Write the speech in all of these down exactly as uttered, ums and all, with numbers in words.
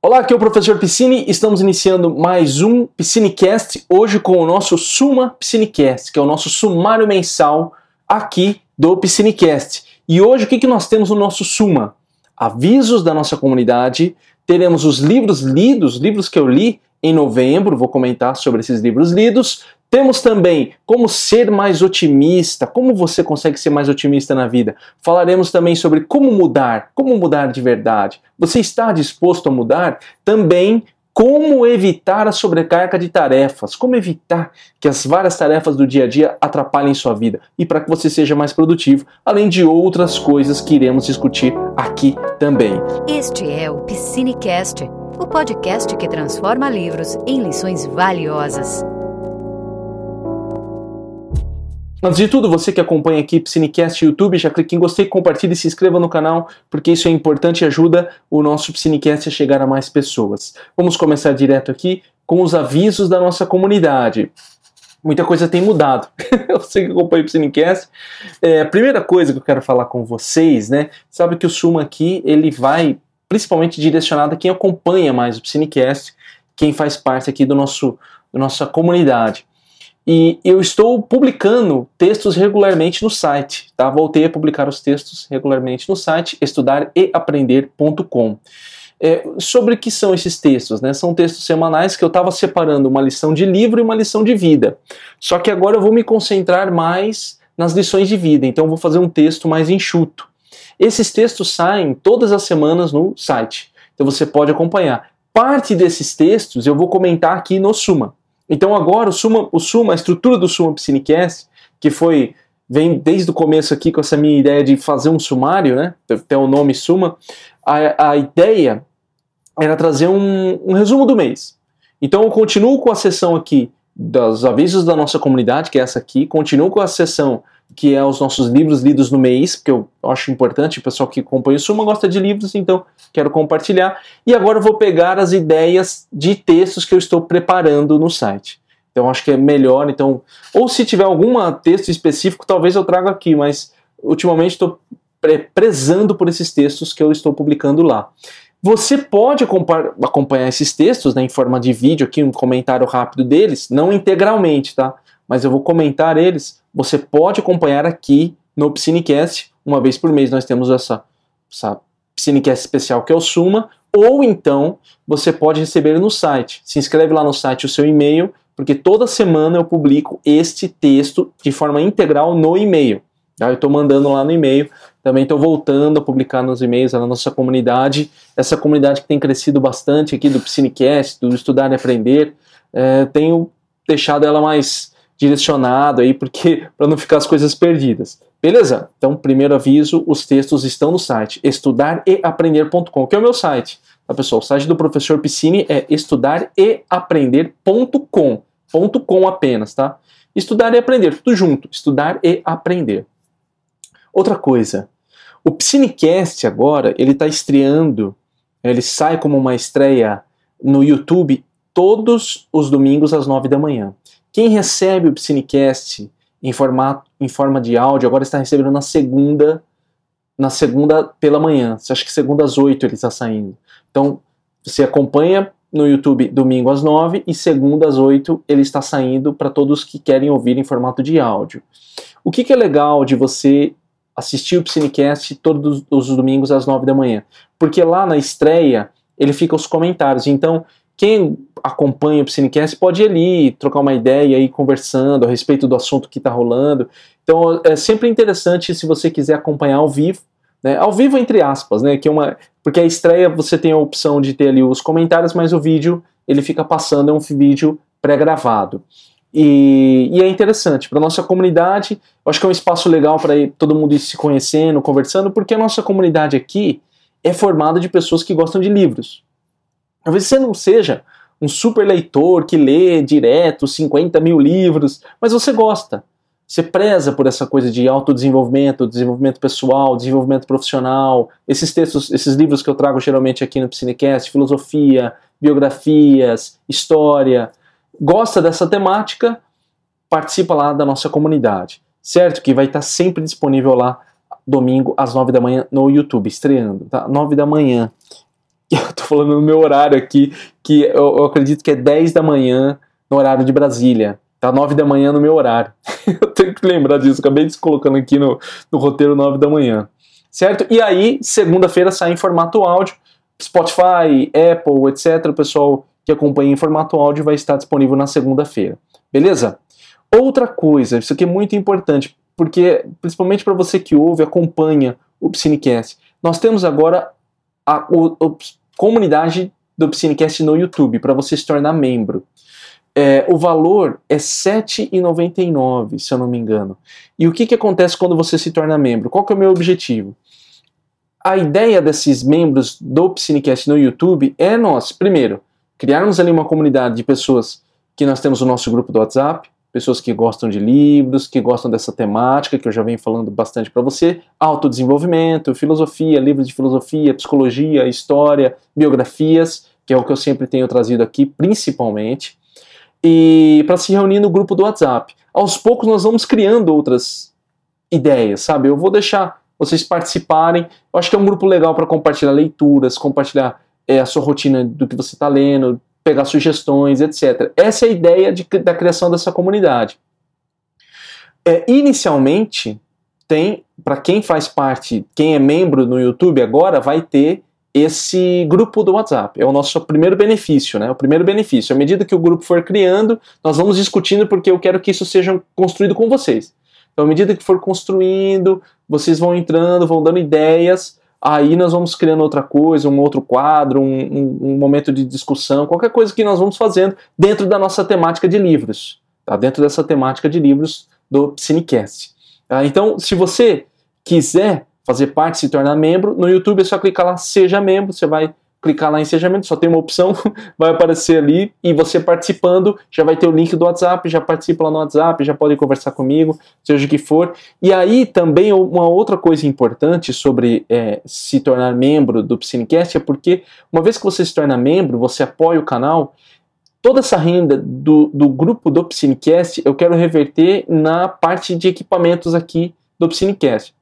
Olá, aqui é o professor Piscine, estamos iniciando mais um Piscinecast, hoje com o nosso Suma Piscinecast, que é o nosso sumário mensal aqui do Piscinecast. E hoje o que, que nós temos no nosso Suma? Avisos da nossa comunidade, teremos os livros lidos, livros que eu li em novembro, vou comentar sobre esses livros lidos. Temos também como ser mais otimista, como você consegue ser mais otimista na vida. Falaremos também sobre como mudar, como mudar de verdade. Você está disposto a mudar? Também como evitar a sobrecarga de tarefas, como evitar que as várias tarefas do dia a dia atrapalhem sua vida e para que você seja mais produtivo, além de outras coisas que iremos discutir aqui também. Este é o Piscinecast, o podcast que transforma livros em lições valiosas. Antes de tudo, você que acompanha aqui Piscinecast YouTube, já clique em gostei, compartilhe e se inscreva no canal, porque isso é importante e ajuda o nosso Piscinecast a chegar a mais pessoas. Vamos começar direto aqui com os avisos da nossa comunidade. Muita coisa tem mudado. Você que acompanha o Piscinecast, é, a primeira coisa que eu quero falar com vocês, né? Sabe que o Suma aqui, ele vai principalmente direcionado a quem acompanha mais o Piscinecast, quem faz parte aqui do nosso, da nossa comunidade. E eu estou publicando textos regularmente no site, tá? Voltei a publicar os textos regularmente no site estudar e aprender ponto com. É, sobre o que são esses textos, né? São textos semanais que eu estava separando uma lição de livro e uma lição de vida. Só que agora eu vou me concentrar mais nas lições de vida, então eu vou fazer um texto mais enxuto. Esses textos saem todas as semanas no site, então você pode acompanhar. Parte desses textos eu vou comentar aqui no Suma. Então agora o Suma, o Suma, a estrutura do Suma Piscinecast, que foi, vem desde o começo aqui com essa minha ideia de fazer um sumário, né, até o nome Suma, a, a ideia era trazer um, um resumo do mês. Então eu continuo com a sessão aqui dos avisos da nossa comunidade, que é essa aqui, continuo com a sessão que é os nossos livros lidos no mês, porque eu acho importante, o pessoal que acompanha o Suma gosta de livros, então quero compartilhar. E agora eu vou pegar as ideias de textos que eu estou preparando no site. Então acho que é melhor, então, ou se tiver algum texto específico, talvez eu traga aqui, mas ultimamente estou pre- prezando por esses textos que eu estou publicando lá. Você pode acompanhar esses textos, né, em forma de vídeo, aqui um comentário rápido deles, não integralmente, tá? Mas eu vou comentar eles. Você pode acompanhar aqui no Piscinecast, uma vez por mês nós temos essa, essa Piscinecast especial que é o Suma, ou então você pode receber no site. Se inscreve lá no site o seu e-mail, porque toda semana eu publico este texto de forma integral no e-mail. Tá? Eu estou mandando lá no e-mail, também estou voltando a publicar nos e-mails na nossa comunidade, essa comunidade que tem crescido bastante aqui do Piscinecast, do Estudar e Aprender, é, tenho deixado ela mais direcionado aí, porque para não ficar as coisas perdidas. Beleza? Então, primeiro aviso, os textos estão no site estudar e aprender ponto com, que é o meu site. Tá, pessoal? O site do professor Piscine é estudar e aprender ponto com, ponto com apenas, tá? Estudar e aprender, tudo junto, estudar e aprender. Outra coisa, o Piscinecast agora, ele está estreando, ele sai como uma estreia no YouTube todos os domingos às nove da manhã. Quem recebe o Piscinecast em, formato, em forma de áudio agora está recebendo na segunda, na segunda pela manhã. Você acha que segunda às oito ele está saindo. Então, você acompanha no YouTube domingo às nove e segunda às oito ele está saindo para todos que querem ouvir em formato de áudio. O que, que é legal de você assistir o Piscinecast todos os domingos às nove da manhã? Porque lá na estreia ele fica os comentários. Então, quem acompanha o Piscinecast pode ir ali, trocar uma ideia, ir conversando a respeito do assunto que está rolando. Então é sempre interessante se você quiser acompanhar ao vivo, né? Ao vivo entre aspas, né? Que é uma, porque a estreia você tem a opção de ter ali os comentários, mas o vídeo ele fica passando, é um vídeo pré-gravado. E, e é interessante, para a nossa comunidade, eu acho que é um espaço legal para todo mundo ir se conhecendo, conversando, porque a nossa comunidade aqui é formada de pessoas que gostam de livros. Talvez você não seja um super leitor que lê direto cinquenta mil livros, mas você gosta. Você preza por essa coisa de autodesenvolvimento, desenvolvimento pessoal, desenvolvimento profissional. Esses textos, esses livros que eu trago geralmente aqui no Piscinecast, filosofia, biografias, história. Gosta dessa temática, participa lá da nossa comunidade. Certo? Que vai estar sempre disponível lá domingo às nove da manhã no YouTube, estreando, tá? nove da manhã. eu tô falando no meu horário aqui, que eu, eu acredito que é dez da manhã no horário de Brasília. Tá nove da manhã no meu horário. Eu tenho que lembrar disso, acabei de colocando aqui no, no roteiro nove da manhã. Certo? E aí, segunda-feira sai em formato áudio. Spotify, Apple, etcétera. O pessoal que acompanha em formato áudio vai estar disponível na segunda-feira. Beleza? Outra coisa, isso aqui é muito importante, porque principalmente para você que ouve, acompanha o Psinecast, nós temos agora a, a, a comunidade do Psinecast no YouTube, para você se tornar membro. É, o valor é sete reais e noventa e nove centavos, se eu não me engano. E o que, que acontece quando você se torna membro? Qual que é o meu objetivo? A ideia desses membros do Psinecast no YouTube é nós, primeiro, criarmos ali uma comunidade de pessoas que nós temos o nosso grupo do WhatsApp, pessoas que gostam de livros, que gostam dessa temática, que eu já venho falando bastante para você, autodesenvolvimento, filosofia, livros de filosofia, psicologia, história, biografias, que é o que eu sempre tenho trazido aqui, principalmente, e para se reunir no grupo do WhatsApp. Aos poucos nós vamos criando outras ideias, sabe? Eu vou deixar vocês participarem, eu acho que é um grupo legal para compartilhar leituras, compartilhar é, a sua rotina do que você está lendo, pegar sugestões, etcétera. Essa é a ideia de, da criação dessa comunidade. É, inicialmente, tem, para quem faz parte, quem é membro no YouTube agora, vai ter esse grupo do WhatsApp. É o nosso primeiro benefício, né? O primeiro benefício. À medida que o grupo for criando, nós vamos discutindo, porque eu quero que isso seja construído com vocês. Então, à medida que for construindo, vocês vão entrando, vão dando ideias, aí nós vamos criando outra coisa, um outro quadro, um, um, um momento de discussão, qualquer coisa que nós vamos fazendo dentro da nossa temática de livros, tá? Dentro dessa temática de livros do Psinecast. Tá? Então, se você quiser fazer parte, se tornar membro, no YouTube é só clicar lá, seja membro, você vai clicar lá em seja membro, só tem uma opção, vai aparecer ali, e você participando, já vai ter o link do WhatsApp, já participa lá no WhatsApp, já pode conversar comigo, seja o que for. E aí também uma outra coisa importante sobre é, se tornar membro do Psinecast é porque uma vez que você se torna membro, você apoia o canal, toda essa renda do, do grupo do Psinecast eu quero reverter na parte de equipamentos aqui do Psinecast.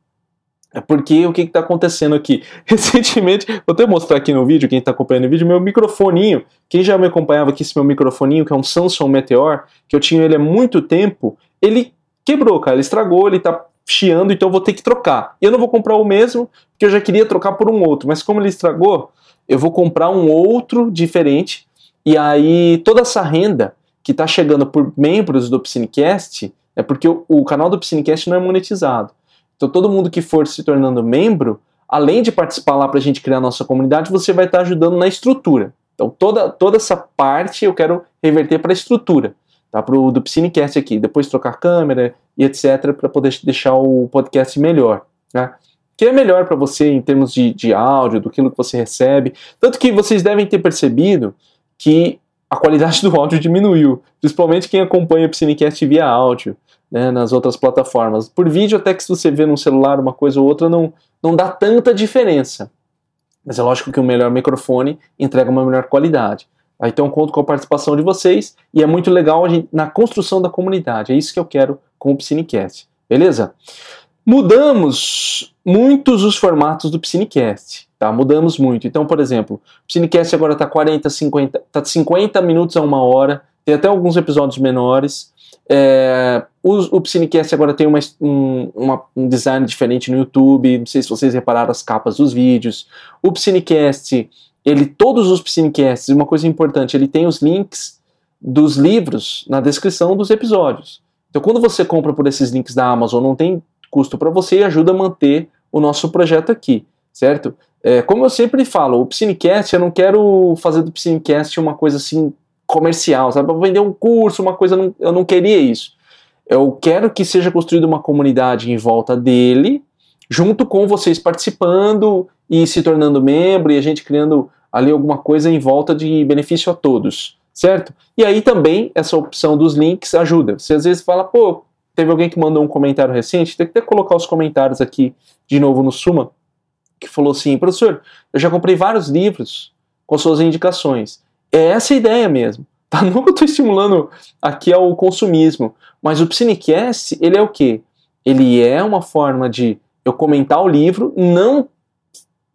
É porque o que está acontecendo aqui? Recentemente, vou até mostrar aqui no vídeo, quem está acompanhando o vídeo, meu microfoninho, quem já me acompanhava aqui, esse meu microfoninho, que é um Samsung Meteor, que eu tinha ele há muito tempo, ele quebrou, cara, ele estragou, ele está chiando, então eu vou ter que trocar. E eu não vou comprar o mesmo, porque eu já queria trocar por um outro, mas como ele estragou, eu vou comprar um outro diferente, e aí toda essa renda que está chegando por membros do Psinecast, é porque o, o canal do Psinecast não é monetizado. Então todo mundo que for se tornando membro, além de participar lá para a gente criar a nossa comunidade, você vai estar ajudando na estrutura. Então toda, toda essa parte eu quero reverter para a estrutura, tá? Para o do Psinecast aqui, depois trocar câmera e etcétera para poder deixar o podcast melhor, né? Que é melhor para você em termos de, de áudio, do que você recebe. Tanto que vocês devem ter percebido que a qualidade do áudio diminuiu, principalmente quem acompanha o Psinecast via áudio, né, nas outras plataformas. Por vídeo, até que se você vê no celular uma coisa ou outra, não, não dá tanta diferença. Mas é lógico que o melhor microfone entrega uma melhor qualidade. Então eu conto com a participação de vocês e é muito legal a gente, na construção da comunidade. É isso que eu quero com o Psinecast. Beleza? Mudamos muitos os formatos do Psinecast. Tá? Mudamos muito. Então, por exemplo, o Psinecast agora está quarenta, cinquenta, tá de cinquenta minutos a uma hora. Tem até alguns episódios menores. É, o, o Psinecast agora tem uma, um, uma, um design diferente no YouTube, não sei se vocês repararam as capas dos vídeos. O Psinecast, ele, todos os Psinecasts, uma coisa importante, ele tem os links dos livros na descrição dos episódios. Então quando você compra por esses links da Amazon, não tem custo para você e ajuda a manter o nosso projeto aqui, certo? É, como eu sempre falo, o Psinecast, eu não quero fazer do Psinecast uma coisa assim comercial, sabe? Para vender um curso, uma coisa, não, eu não queria isso. Eu quero que seja construída uma comunidade em volta dele, junto com vocês participando e se tornando membro, e a gente criando ali alguma coisa em volta de benefício a todos, certo? E aí também essa opção dos links ajuda. Você às vezes fala, pô, teve alguém que mandou um comentário recente, tem que até colocar os comentários aqui de novo no Suma, que falou assim, professor, eu já comprei vários livros com suas indicações. É essa a ideia mesmo, tá? Não que eu estou estimulando aqui ao consumismo, mas o Psinecast, ele é o quê? Ele é uma forma de eu comentar o livro, não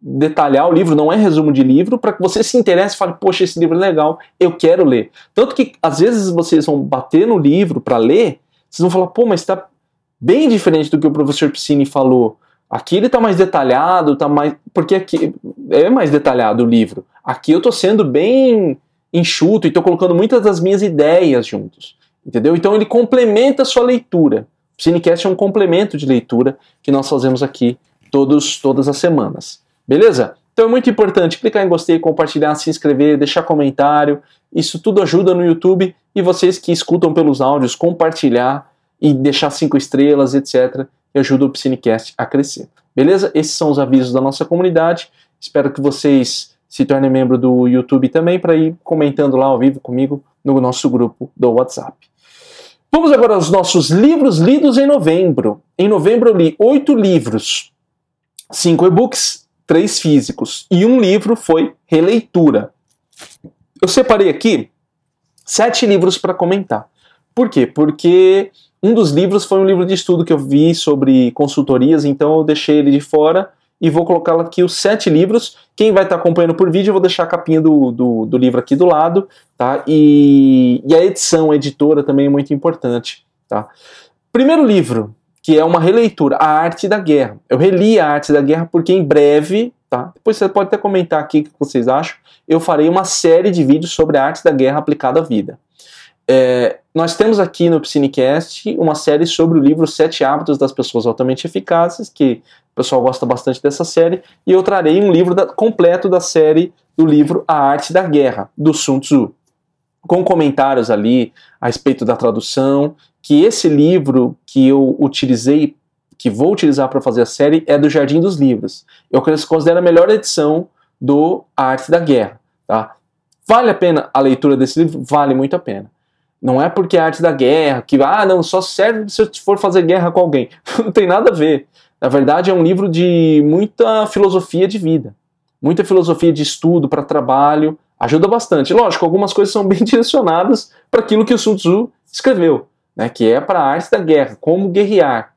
detalhar o livro, não é resumo de livro, para que você se interesse e fale, poxa, esse livro é legal, eu quero ler. Tanto que, às vezes, vocês vão bater no livro para ler, vocês vão falar, pô, mas está bem diferente do que o professor Piscini falou. Aqui ele está mais detalhado, tá mais... porque aqui é mais detalhado o livro. Aqui eu estou sendo bem enxuto e estou colocando muitas das minhas ideias juntos. Entendeu? Então ele complementa a sua leitura. O Piscinicast é um complemento de leitura que nós fazemos aqui todos, todas as semanas. Beleza? Então é muito importante clicar em gostei, compartilhar, se inscrever, deixar comentário. Isso tudo ajuda no YouTube. E vocês que escutam pelos áudios, compartilhar e deixar cinco estrelas, etcétera. E ajuda o Piscinicast a crescer. Beleza? Esses são os avisos da nossa comunidade. Espero que vocês se tornem membro do YouTube também para ir comentando lá ao vivo comigo no nosso grupo do WhatsApp. Vamos agora aos nossos livros lidos em novembro. Em novembro eu li oito livros, cinco e-books, três físicos e um livro foi releitura. Eu separei aqui sete livros para comentar. Por quê? Porque um dos livros foi um livro de estudo que eu vi sobre consultorias, então eu deixei ele de fora e vou colocar aqui os sete livros. Quem vai estar acompanhando por vídeo, eu vou deixar a capinha do, do, do livro aqui do lado, tá? E, e a edição, a editora também é muito importante, tá? Primeiro livro, que é uma releitura, A Arte da Guerra. Eu reli A Arte da Guerra porque em breve, tá? Depois você pode até comentar aqui o que vocês acham, eu farei uma série de vídeos sobre a arte da guerra aplicada à vida. É, nós temos aqui no Piscinicast uma série sobre o livro Sete Hábitos das Pessoas Altamente Eficazes, que o pessoal gosta bastante dessa série, e eu trarei um livro da, completo da série do livro A Arte da Guerra, do Sun Tzu, com comentários ali a respeito da tradução, que esse livro que eu utilizei, que vou utilizar para fazer a série, é do Jardim dos Livros. Eu considero a melhor edição do A Arte da Guerra. Tá? Vale a pena a leitura desse livro? Vale muito a pena. Não é porque é a arte da guerra, que ah, não, só serve se eu for fazer guerra com alguém. Não tem nada a ver. Na verdade, é um livro de muita filosofia de vida. Muita filosofia de estudo para trabalho. Ajuda bastante. Lógico, algumas coisas são bem direcionadas para aquilo que o Sun Tzu escreveu, né, que é para a arte da guerra, como guerrear.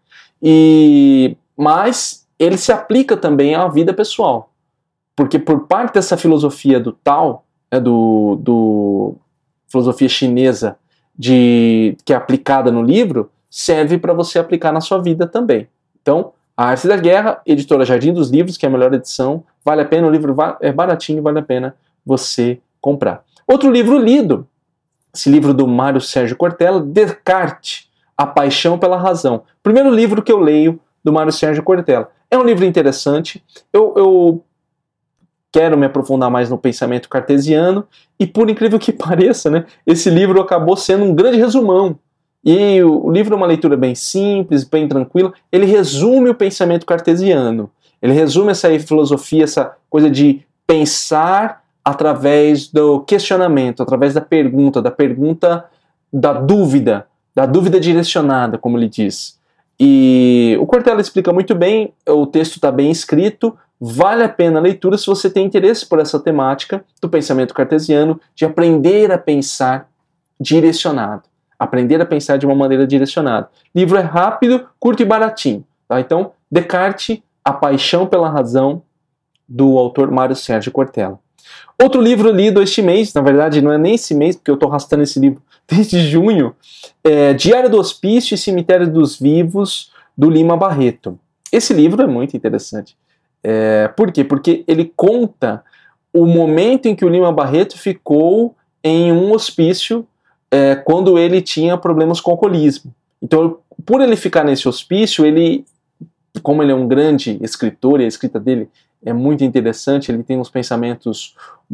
E, mas ele se aplica também à vida pessoal. Porque por parte dessa filosofia do Tao, né, do, do filosofia chinesa, De, que é aplicada no livro, serve para você aplicar na sua vida também. Então, A Arte da Guerra, editora Jardim dos Livros, que é a melhor edição, vale a pena, o livro é baratinho, vale a pena você comprar. Outro livro lido, esse livro do Mário Sérgio Cortella, Descartes, A Paixão pela Razão. Primeiro livro que eu leio do Mário Sérgio Cortella. É um livro interessante, eu... eu quero me aprofundar mais no pensamento cartesiano, e por incrível que pareça, né, esse livro acabou sendo um grande resumão. E o, o livro é uma leitura bem simples, bem tranquila, ele resume o pensamento cartesiano, ele resume essa filosofia, essa coisa de pensar através do questionamento, através da pergunta, da pergunta da dúvida, da dúvida direcionada, como ele diz. E o Cortella explica muito bem, o texto está bem escrito, vale a pena a leitura se você tem interesse por essa temática do pensamento cartesiano, de aprender a pensar direcionado. Aprender a pensar de uma maneira direcionada. O livro é rápido, curto e baratinho. Tá? Então, Descartes, A Paixão pela Razão, do autor Mário Sérgio Cortella. Outro livro lido este mês, na verdade não é nem esse mês, porque eu estou arrastando esse livro desde junho, é Diário do Hospício e Cemitério dos Vivos, do Lima Barreto. Esse livro é muito interessante. É, por quê? Porque ele conta o momento em que o Lima Barreto ficou em um hospício é, quando ele tinha problemas com alcoolismo. Então, por ele ficar nesse hospício, ele, como ele é um grande escritor e a escrita dele é muito interessante, ele tem uns pensamentos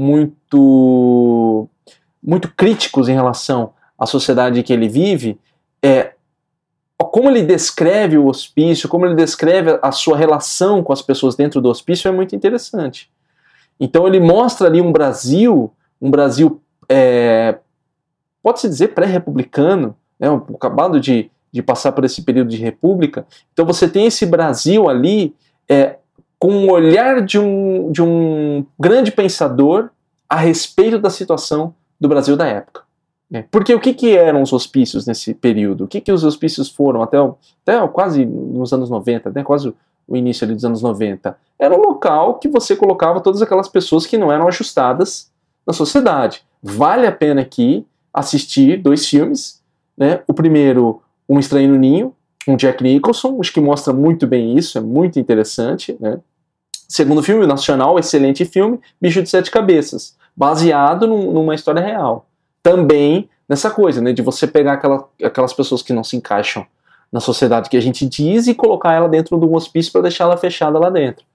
muito, muito críticos em relação à sociedade que ele vive, é, como ele descreve o hospício, como ele descreve a sua relação com as pessoas dentro do hospício é muito interessante. Então ele mostra ali um Brasil, um Brasil, é, pode-se dizer pré-republicano, né, acabado de, de passar por esse período de república. Então você tem esse Brasil ali é, com um olhar de um, de um grande pensador a respeito da situação do Brasil da época. Porque o que, que eram os hospícios nesse período? O que, que os hospícios foram até, até quase nos anos noventa, né? Quase o início ali dos anos noventa? Era um local que você colocava todas aquelas pessoas que não eram ajustadas na sociedade. Vale a pena aqui assistir dois filmes, né? O primeiro, Um Estranho no Ninho, com Jack Nicholson, acho que mostra muito bem isso, é muito interessante, né? Segundo filme, nacional, excelente filme, Bicho de Sete Cabeças, baseado num, numa história real. Também nessa coisa, né, de você pegar aquela, aquelas pessoas que não se encaixam na sociedade que a gente diz e colocar ela dentro de um hospício para deixar ela fechada lá dentro.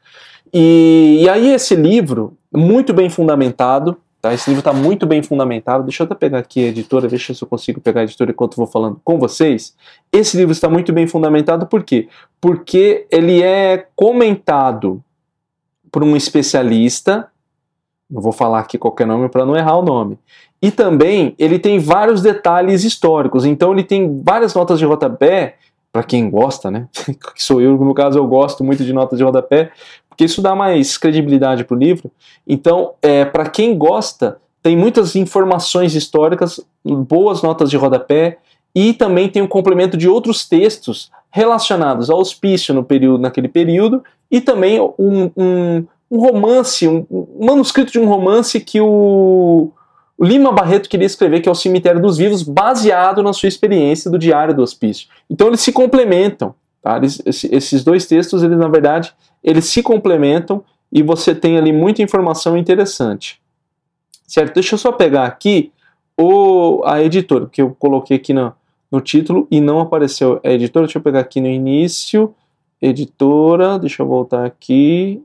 E, e aí esse livro, muito bem fundamentado, tá? Esse livro está muito bem fundamentado. Deixa eu até pegar aqui a editora, deixa se eu consigo pegar a editora enquanto vou falando com vocês. Esse livro está muito bem fundamentado, por quê? Porque ele é comentado por um especialista, não vou falar aqui qualquer nome para não errar o nome, e também ele tem vários detalhes históricos, então ele tem várias notas de rodapé, para quem gosta, né, que sou eu, no caso eu gosto muito de notas de rodapé, porque isso dá mais credibilidade para o livro. Então, é, para quem gosta, tem muitas informações históricas, boas notas de rodapé, e também tem um complemento de outros textos relacionados ao hospício no período, naquele período, e também um, um, um romance, um, um manuscrito de um romance que o, o Lima Barreto queria escrever, que é o Cemitério dos Vivos, baseado na sua experiência do Diário do Hospício. Então eles se complementam, tá? Eles, esses dois textos, eles, na verdade, eles se complementam e você tem ali muita informação interessante. Certo? Deixa eu só pegar aqui o, a editora, que eu coloquei aqui no, no título e não apareceu a editora. Deixa eu pegar aqui no início. Editora, deixa eu voltar aqui.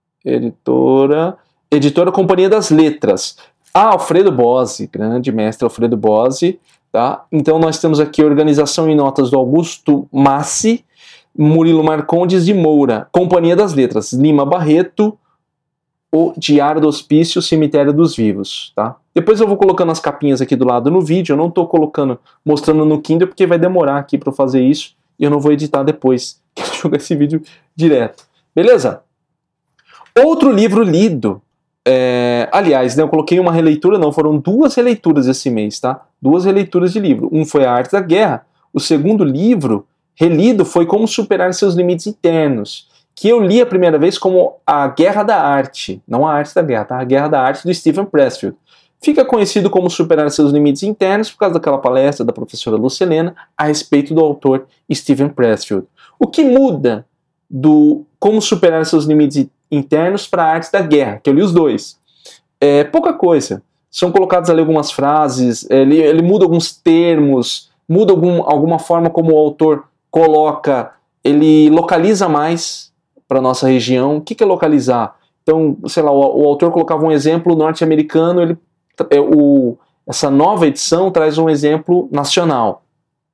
Editora. Editora Companhia das Letras. Ah, Alfredo Bozzi, grande mestre Alfredo Bozzi. Tá? Então nós temos aqui a Organização e Notas do Augusto Massi, Murilo Marcondes de Moura. Companhia das Letras. Lima Barreto, O Diário do Hospício, Cemitério dos Vivos. Tá? Depois eu vou colocando as capinhas aqui do lado no vídeo. Eu não estou colocando, mostrando no Kindle, porque vai demorar aqui para eu fazer isso. E eu não vou editar depois. Quero jogar esse vídeo direto. Beleza? Outro livro lido. É, aliás, né, eu coloquei uma releitura, não, foram duas releituras esse mês, tá? Duas releituras de livro. Um foi A Arte da Guerra. O segundo livro, relido, foi Como Superar Seus Limites Internos, que eu li a primeira vez como A Guerra da Arte. Não A Arte da Guerra, tá? A Guerra da Arte, do Steven Pressfield. Fica conhecido como Superar Seus Limites Internos por causa daquela palestra da professora Lucilena a respeito do autor Steven Pressfield. O que muda do Como Superar Seus Limites Internos para A Arte da Guerra, que eu li os dois? É pouca coisa. São colocadas ali algumas frases, ele, ele muda alguns termos, muda algum, alguma forma como o autor coloca, ele localiza mais para a nossa região. O que, que é localizar? Então, sei lá, o, o autor colocava um exemplo norte-americano, ele, o, essa nova edição traz um exemplo nacional.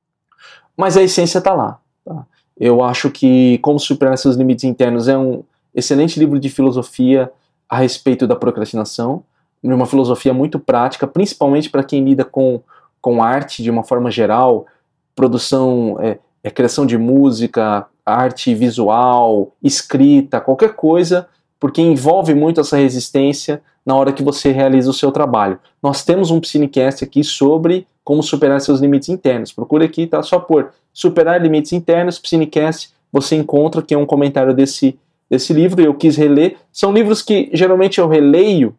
Mas a essência está lá. Tá? Eu acho que Como Superar Seus Limites Internos é um excelente livro de filosofia a respeito da procrastinação, uma filosofia muito prática, principalmente para quem lida com, com arte de uma forma geral, produção, é, é, criação de música, arte visual, escrita, qualquer coisa, porque envolve muito essa resistência na hora que você realiza o seu trabalho. Nós temos um Psinecast aqui sobre como superar seus limites internos. Procure aqui, tá? Só por Superar Limites Internos, Psinecast, você encontra que é um comentário desse, desse livro, eu quis reler. São livros que geralmente eu releio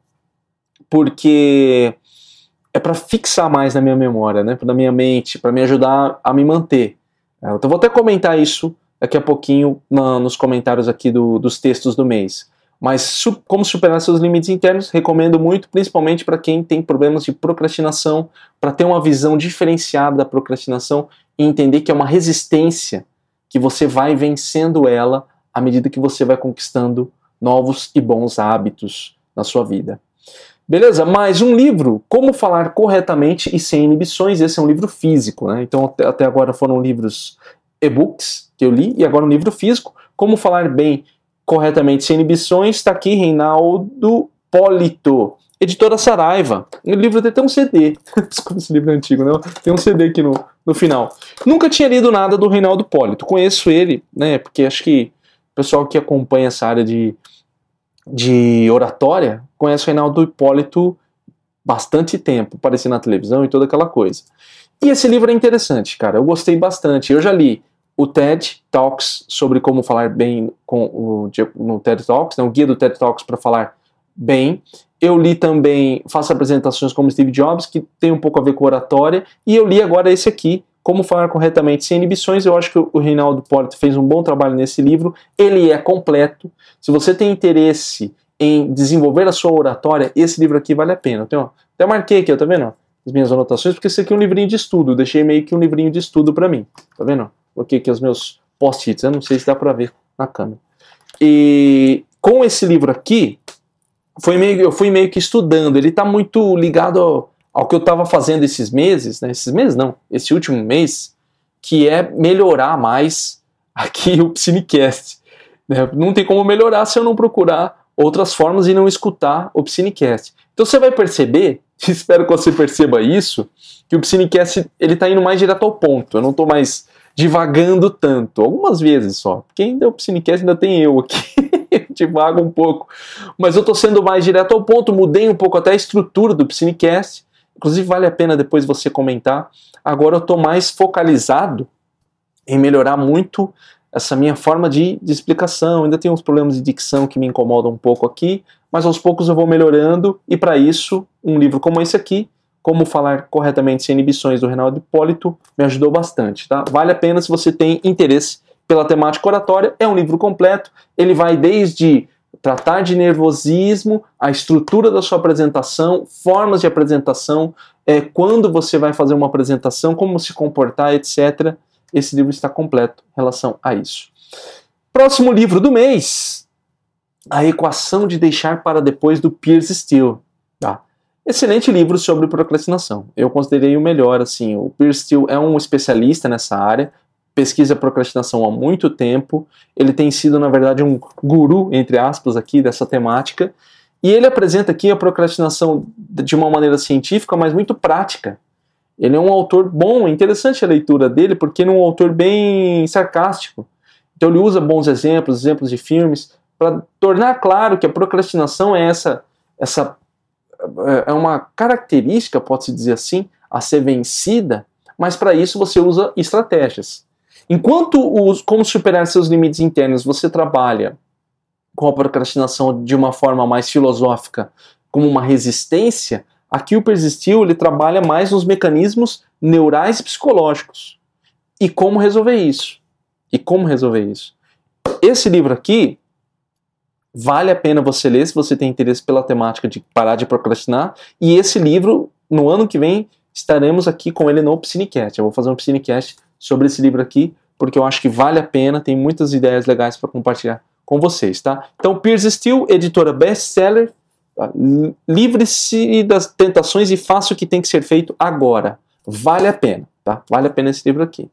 porque é para fixar mais na minha memória, né? Na minha mente, para me ajudar a me manter. Então vou até comentar isso daqui a pouquinho na, nos comentários aqui do, dos textos do mês. Mas su, como superar seus limites internos, recomendo muito, principalmente para quem tem problemas de procrastinação, para ter uma visão diferenciada da procrastinação e entender que é uma resistência que você vai vencendo ela à medida que você vai conquistando novos e bons hábitos na sua vida. Beleza? Mais um livro, Como Falar Corretamente e Sem Inibições. Esse é um livro físico, né? Então até, até agora foram livros e-books que eu li, e agora um livro físico, Como Falar Bem, Corretamente, Sem Inibições. Está aqui Reinaldo Polito, editora Saraiva. O livro tem até um C D. Desculpa, esse livro é antigo, não? Tem um C D aqui no, no final. Nunca tinha lido nada do Reinaldo Polito. Conheço ele, né? Porque acho que o pessoal que acompanha essa área de, de oratória conhece o Reinaldo Polito bastante tempo, aparecendo na televisão e toda aquela coisa. E esse livro é interessante, cara. Eu gostei bastante. Eu já li o TED Talks sobre como falar bem com o, no TED Talks, né, o guia do TED Talks para falar bem. Eu li também Faça Apresentações como Steve Jobs, que tem um pouco a ver com oratória, e eu li agora esse aqui, Como Falar Corretamente Sem Inibições. Eu acho que o Reinaldo Polito fez um bom trabalho nesse livro, ele é completo. Se você tem interesse em desenvolver a sua oratória, esse livro aqui vale a pena. Eu tenho, até marquei aqui, tá vendo? As minhas anotações, porque esse aqui é um livrinho de estudo, eu deixei meio que um livrinho de estudo para mim, tá vendo? Coloquei aqui os meus post-its, eu não sei se dá para ver na câmera. E com esse livro aqui, foi meio, eu fui meio que estudando, ele tá muito ligado ao, ao que eu tava fazendo esses meses, né? Esses meses não, esse último mês, que é melhorar mais aqui o Psinecast. Né? Não tem como melhorar se eu não procurar outras formas e não escutar o Psinecast. Então você vai perceber, espero que você perceba isso, que o Psinecast ele tá indo mais direto ao ponto, eu não tô mais divagando tanto, algumas vezes só, porque ainda o Psinecast ainda tem eu aqui, divago um pouco, mas eu tô sendo mais direto ao ponto, mudei um pouco até a estrutura do Psinecast, inclusive vale a pena depois você comentar. Agora eu tô mais focalizado em melhorar muito essa minha forma de, de explicação, ainda tem uns problemas de dicção que me incomodam um pouco aqui, mas aos poucos eu vou melhorando, e para isso, um livro como esse aqui, Como Falar Corretamente Sem Inibições, do Reinaldo Polito, me ajudou bastante, tá? Vale a pena se você tem interesse pela temática oratória, é um livro completo, ele vai desde tratar de nervosismo, a estrutura da sua apresentação, formas de apresentação, é, quando você vai fazer uma apresentação, como se comportar, etcétera. Esse livro está completo em relação a isso. Próximo livro do mês, A Equação de Deixar para Depois, do Piers Steel. Tá? Excelente livro sobre procrastinação. Eu considerei o melhor. Assim, o Piers Steel é um especialista nessa área, pesquisa procrastinação há muito tempo. Ele tem sido, na verdade, um guru, entre aspas, aqui dessa temática. E ele apresenta aqui a procrastinação de uma maneira científica, mas muito prática. Ele é um autor bom, é interessante a leitura dele, porque ele é um autor bem sarcástico. Então ele usa bons exemplos, exemplos de filmes, para tornar claro que a procrastinação é essa, essa é uma característica, pode-se dizer assim, a ser vencida, mas para isso você usa estratégias. Enquanto os como superar seus limites internos, você trabalha com a procrastinação de uma forma mais filosófica, como uma resistência, aqui o Piers Steel ele trabalha mais nos mecanismos neurais e psicológicos. E como resolver isso? E como resolver isso? Esse livro aqui, vale a pena você ler se você tem interesse pela temática de parar de procrastinar. E esse livro, no ano que vem, estaremos aqui com ele no Psinecast. Eu vou fazer um Psinecast sobre esse livro aqui, porque eu acho que vale a pena, tem muitas ideias legais para compartilhar com vocês, tá? Então, Piers Steel, editora best-seller, livre-se das tentações e faça o que tem que ser feito agora. Vale a pena, tá? Vale a pena esse livro aqui.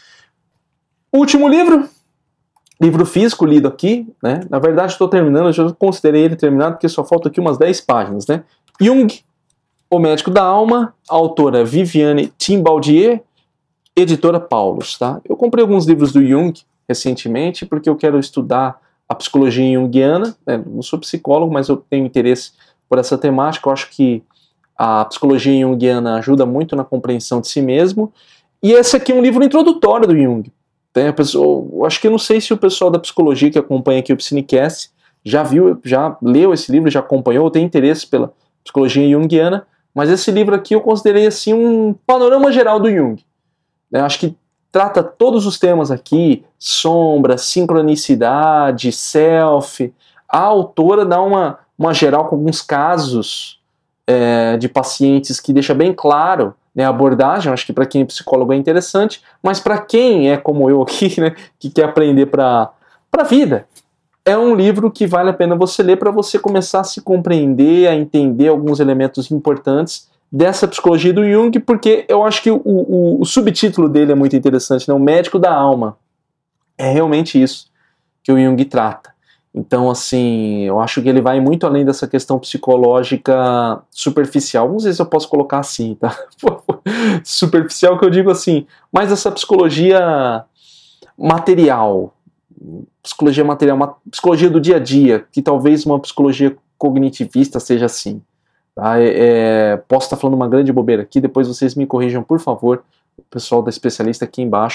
Último livro, livro físico lido aqui, né? Na verdade, estou terminando, eu já considerei ele terminado, porque só falta aqui umas dez páginas, né? Jung, O Médico da Alma, autora Viviane Timbaldier, editora Paulus, tá? Eu comprei alguns livros do Jung recentemente, porque eu quero estudar a psicologia junguiana, né? Não sou psicólogo, mas eu tenho interesse por essa temática. Eu acho que a psicologia junguiana ajuda muito na compreensão de si mesmo. E esse aqui é um livro introdutório do Jung. Tem a pessoa, eu acho que eu não sei se o pessoal da psicologia que acompanha aqui o Psinecast já viu, já leu esse livro, já acompanhou, ou tem interesse pela psicologia junguiana, mas esse livro aqui eu considerei assim um panorama geral do Jung. Eu acho que trata todos os temas aqui, sombra, sincronicidade, self. A autora dá uma, uma geral com alguns casos é, de pacientes que deixa bem claro, né, a abordagem. Acho que para quem é psicólogo é interessante, mas para quem é como eu aqui, né, que quer aprender para a vida, é um livro que vale a pena você ler para você começar a se compreender, a entender alguns elementos importantes dessa psicologia do Jung, porque eu acho que o, o, o subtítulo dele é muito interessante, né? O Médico da Alma. É realmente isso que o Jung trata. Então, assim, eu acho que ele vai muito além dessa questão psicológica superficial. Não sei se eu posso colocar assim, tá? Superficial que eu digo assim, mas essa psicologia material, psicologia material, uma psicologia do dia a dia, que talvez uma psicologia cognitivista seja assim. Tá? É, é, posso estar falando uma grande bobeira aqui, depois vocês me corrijam, por favor, o pessoal da especialista aqui embaixo,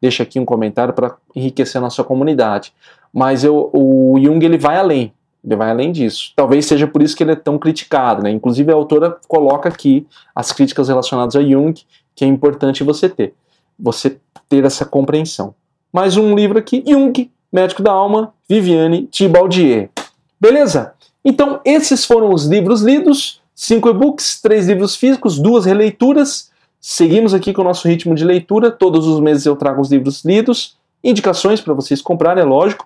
deixa aqui um comentário para enriquecer a nossa comunidade. Mas eu, o Jung ele vai além, ele vai além disso. Talvez seja por isso que ele é tão criticado, né? Inclusive a autora coloca aqui as críticas relacionadas a Jung, que é importante você ter, você ter essa compreensão. Mais um livro aqui, Jung, Médico da Alma, Viviane Thibaldier. Beleza? Então esses foram os livros lidos, cinco e-books, três livros físicos, duas releituras. Seguimos aqui com o nosso ritmo de leitura. Todos os meses eu trago os livros lidos, indicações para vocês comprarem, é lógico.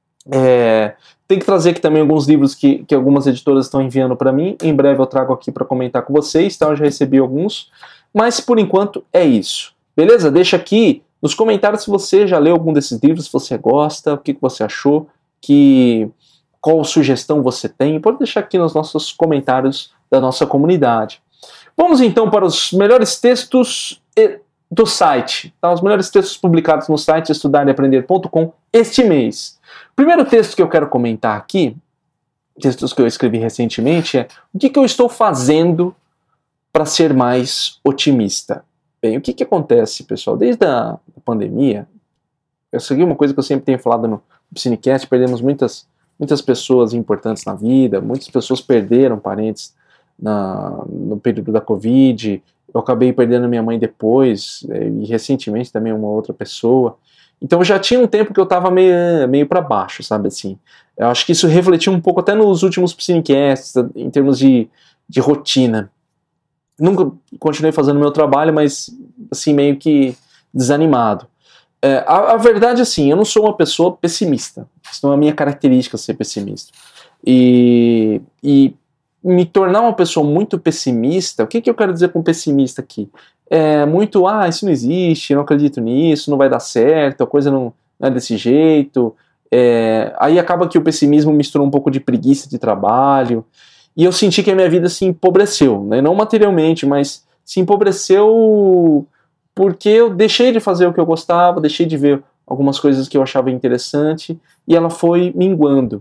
É, tem que trazer aqui também alguns livros que, que algumas editoras estão enviando para mim. Em breve eu trago aqui para comentar com vocês, tá? Eu já recebi alguns. Mas por enquanto é isso. Beleza? Deixa aqui nos comentários se você já leu algum desses livros, se você gosta, o que, que você achou, que, qual sugestão você tem. Pode deixar aqui nos nossos comentários da nossa comunidade. Vamos então para os melhores textos do site, tá? Os melhores textos publicados no site estudar e aprender ponto com este mês. O primeiro texto que eu quero comentar aqui, textos que eu escrevi recentemente, é o que, que eu estou fazendo para ser mais otimista. Bem, o que, que acontece, pessoal? Desde a pandemia, eu segui uma coisa que eu sempre tenho falado no Psinecast, perdemos muitas, muitas pessoas importantes na vida, muitas pessoas perderam parentes Na, no período da Covid, eu acabei perdendo minha mãe depois, e recentemente também uma outra pessoa. Então já tinha um tempo que eu estava meio, meio para baixo, sabe assim. Eu acho que isso refletiu um pouco até nos últimos Psinecasts, em termos de, de rotina. Nunca continuei fazendo meu trabalho, mas assim, meio que desanimado. É, a, a verdade, assim, eu não sou uma pessoa pessimista. Isso não é a minha característica ser pessimista. E... e me tornar uma pessoa muito pessimista, o que, que eu quero dizer com pessimista aqui? É muito, ah, isso não existe, eu não acredito nisso, não vai dar certo, a coisa não, não é desse jeito. É, aí acaba que o pessimismo misturou um pouco de preguiça de trabalho, e eu senti que a minha vida se empobreceu, né? Não materialmente, mas se empobreceu porque eu deixei de fazer o que eu gostava, deixei de ver algumas coisas que eu achava interessante, e ela foi minguando.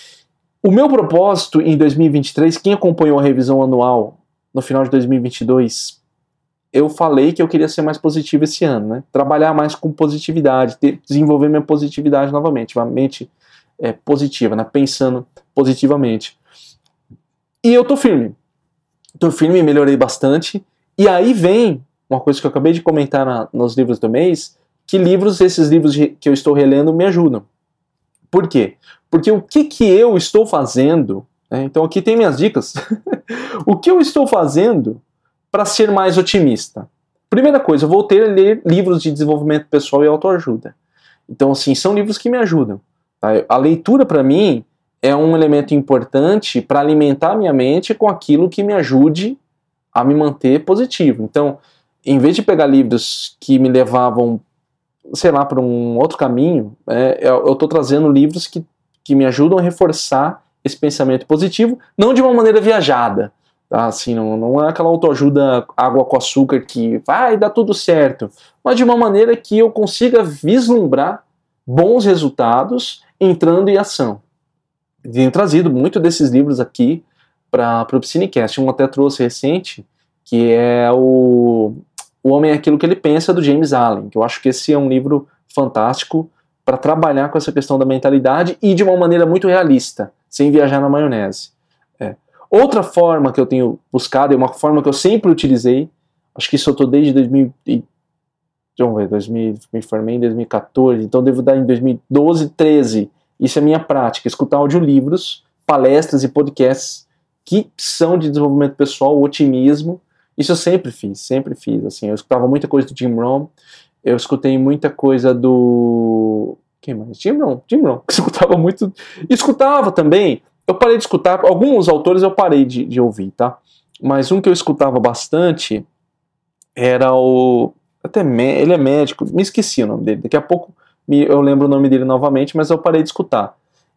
O meu propósito em dois mil e vinte e três, quem acompanhou a revisão anual no final de dois mil e vinte e dois, eu falei que eu queria ser mais positivo esse ano, né? Trabalhar mais com positividade, ter, desenvolver minha positividade novamente, uma mente é, positiva, né? Pensando positivamente. E eu tô firme. Tô firme, melhorei bastante. E aí vem uma coisa que eu acabei de comentar na, nos livros do mês, que livros, esses livros de, que eu estou relendo me ajudam. Por quê? Porque o que, que eu estou fazendo, né? Então aqui tem minhas dicas, o que eu estou fazendo para ser mais otimista? Primeira coisa, eu voltei a ler livros de desenvolvimento pessoal e autoajuda. Então assim, são livros que me ajudam. Tá? A leitura para mim é um elemento importante para alimentar minha mente com aquilo que me ajude a me manter positivo. Então, em vez de pegar livros que me levavam, sei lá, para um outro caminho, é, eu estou trazendo livros que que me ajudam a reforçar esse pensamento positivo, não de uma maneira viajada, tá? Assim, não, não é aquela autoajuda água com açúcar que vai dar tudo certo, mas de uma maneira que eu consiga vislumbrar bons resultados entrando em ação. Tenho trazido muito desses livros aqui para o Psinecast, um até trouxe recente, que é o, o Homem é Aquilo que Ele Pensa, do James Allen, que eu acho que esse é um livro fantástico para trabalhar com essa questão da mentalidade e de uma maneira muito realista, sem viajar na maionese. É. Outra forma que eu tenho buscado, é uma forma que eu sempre utilizei, acho que isso eu estou desde dois mil e... Vamos ver, dois mil, me formei em dois mil e quatorze, então devo dar em dois mil e doze, treze. Isso é minha prática, escutar audiolivros, palestras e podcasts que são de desenvolvimento pessoal, otimismo. Isso eu sempre fiz, sempre fiz. Assim, eu escutava muita coisa do Jim Rohn, eu escutei muita coisa do... Quem mais? Jim Rohn, Jim Rohn, que escutava muito... Escutava também, eu parei de escutar, alguns autores eu parei de, de ouvir, tá? Mas um que eu escutava bastante era o... Até ele é médico, me esqueci o nome dele, daqui a pouco eu lembro o nome dele novamente, mas eu parei de escutar.